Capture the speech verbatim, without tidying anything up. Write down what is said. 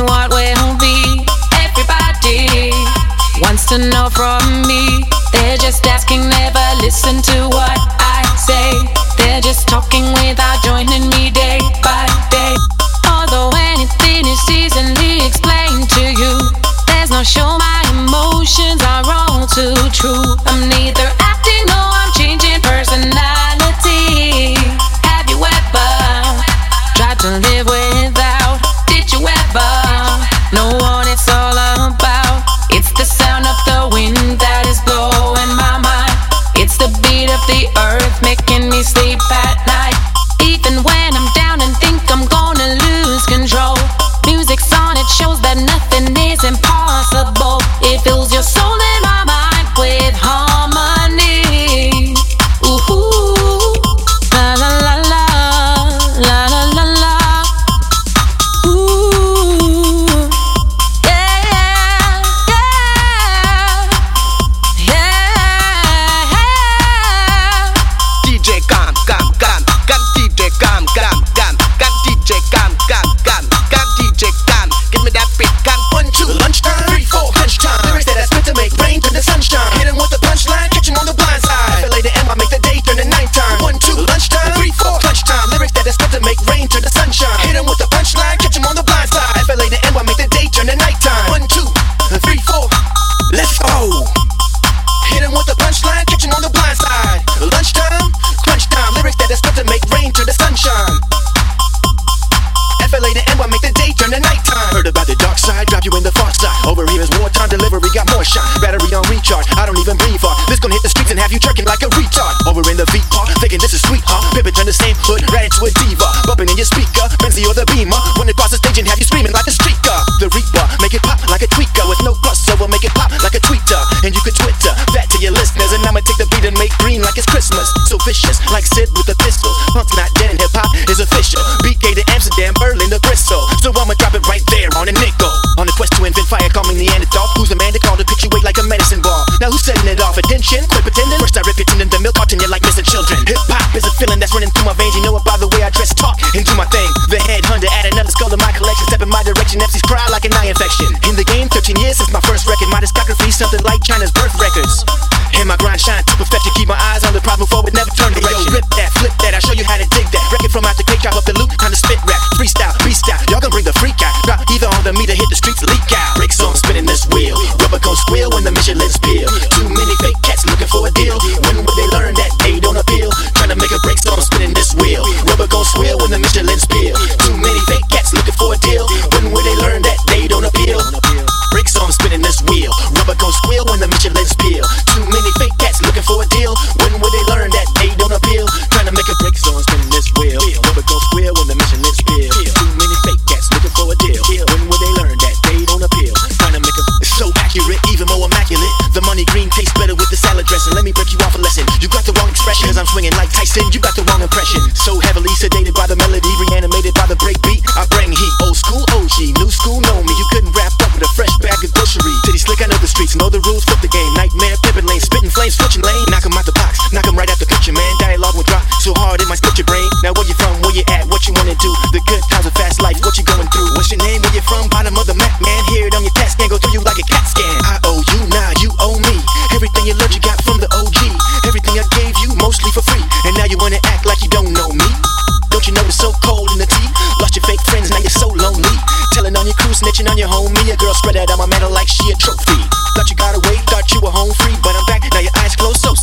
what will be. Everybody wants to know from me. They're just asking, never listen to what I say. They're just talking without joining me day by day. Although anything is easily explained to you, there's no show my emotions are all too true. I'm neither acting nor I'm changing personality. Have you ever tried to live without? Did you ever know what it's all about? It's the sound of the wind that is blowing my mind. It's the beat of the earth making me sleep at night. Even when I'm down and think I'm gonna lose control, music's on, it shows that nothing is impossible. It fills your soul and my mind with harmony. Ooh, la la la la, la la la la. Ooh, yeah, yeah, yeah. D J Gam, Gam, Gam, Gam, D J Gam, Gam, Gam, Gam, D J Gam, Gam, Gam, Gam, D J Gam. Give me that beat, Gam. One, two, lunchtime, three, four, lunchtime. Lyrics that I spit to make rain turn to sunshine. Hit 'em with the punchline, catch 'em on the blind side. F L A to M, I make the day turn to nighttime. One, two, lunchtime, three, four, lunchtime. Lyrics that I spit to make rain turn to sunshine. Hit 'em with the punchline, catch 'em on the blind side. F L A to M, I make the day turn to nighttime. One, two, three, four, let's go. Hit 'em with the punchline, catch 'em on the blind side. Lunchtime, crunch time. Lyrics that I spit to make rain turn to sunshine. F L A to N Y, make the day turn to nighttime. Heard about the dark side, drop you in the far side. Over here is wartime, delivery got more shine. Battery on recharge, I don't even breathe hard. This gon' hit the streets and have you jerking like a retard. Over in the V park, thinking this is sweetheart. Pippin turn the same hood, right into a diva. Bumping in your speaker, Benzie or the Beamer. Run across the stage and have you screaming like a streaker. The Reaper, make it pop like a tweaker. With no crossover, make it pop like a tweeter. And you could Twitter that to your listeners. And I'ma take the beat and make green like it's Christmas. So vicious, like Sid with the pistol. Punk's not dead and hip hop is official. B K to Amsterdam, Berlin to Bristol. So I'ma drop it right there on a nickel. On a quest to invent fire, call me Neanderthal. Who's the man to call to pitch you weight like a medicine ball? Now who's setting it off? Attention, quit pretending. First I rip your tendon, then milk carton you like missing children. Hip hop is a feeling that's running through my veins. You know it by the way I dress, talk, and do my thing. The headhunter, add another skull to my collection. Step in my direction, M Cs cry like an eye infection. In the game, thirteen years since my first record. My discography, something like China's birth records. And my grind shine to perfection. Keep my eyes on the prize, move forward, never turn direction. Hey, yo, rip that, flip that, I'll show you how to dig that. Record from out the cake, chop up the loop, time to spit rap. Freestyle, beast out, y'all gon' bring the freak out. Drop either on the meter, hit the streets, leak out. Bricks on, spinning this wheel. Rubber gon' squeal when the Michelin's peel. Too many fake cats looking for a deal. When will they learn that they don't appeal? Trying to make a break, so I'm spinning this wheel. Rubber gon' squeal when the Michelin's peel. Too many fake cats looking for a deal. When will they learn that they don't appeal? Bricks on, spinning this wheel. Rubber gon' squeal when the Michelin's peel. Too many fake cats looking for a deal. When will they learn that they don't appeal? Trying to make a break, so I'm spinning this wheel. Rubber gon' squeal when the Michelin's peel. Too many fake cats looking for a deal. When will they learn that they don't appeal? Trying to make a it's so accurate, even more immaculate. The money green tastes better with the salad dressing. Let me break you off a lesson. You got the wrong expression, cause I'm swinging like Tyson. You got the wrong impression. So heavily sedated by the melody, reanimated by the break beat. I bring heat. Old school O G, new school know me. You couldn't wrap up with a fresh bag of groceries. Titty slick, I know the streets, know the rules, flip the game. Nightmare, pippin' lane, spitting flames, switching lane. Knock 'em out the box, knock 'em right out the picture, man. Dialogue will drop so hard it might split your brain. Now where you from, where you at, what you wanna do? The good times of fast life, what you going through? What's your name, where you from, bottom of the map, man. Hear it on your CAT scan, go through you like a CAT scan. I owe you, now you owe me. Everything you learned you got from the O G. Everything I gave you, mostly for free. And now you wanna act like you don't know me. Don't you know it's so cold in the tea? Lost your fake friends, now you're so lonely. Telling on your crew, snitching on your homie. A girl spread out on my mantle like she a trophy. Thought you got away, thought you were home free. But I'm back, now your eyes closed, so